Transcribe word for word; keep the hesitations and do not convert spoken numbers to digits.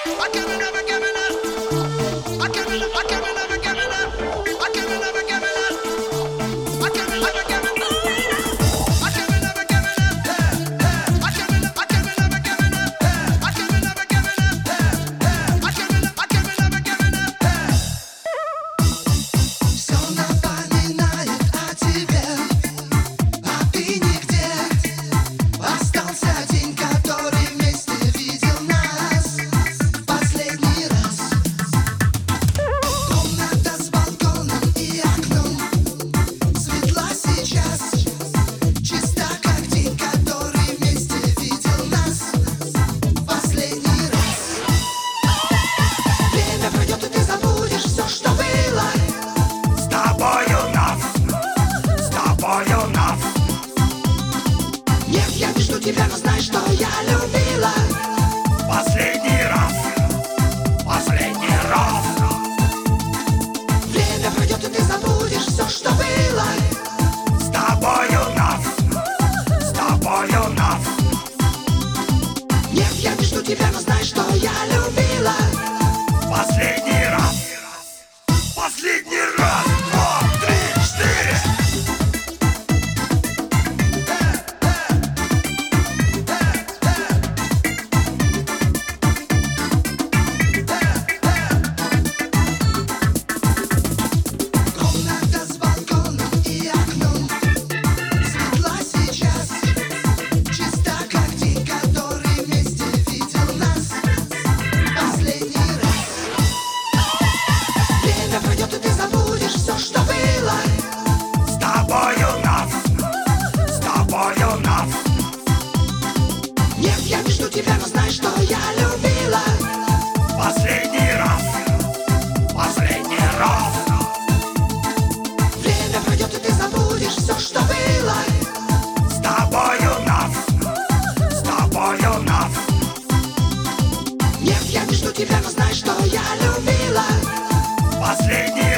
Тебя, но знай, что я любила. Последний раз, последний раз. Время пройдет, и ты забудешь все, что было. С тобою нас, с тобою нас. Нет, я не жду тебя, но знай, что я любила. Последний раз, последний раз. Два, три, четыре. Тебя, но знай, что я любила. Последний раз, последний раз. Время пройдет, и ты забудешь все, что было. С тобою нас, с тобою нас. Нет, я не жду тебя, но знай, что я любила. Последний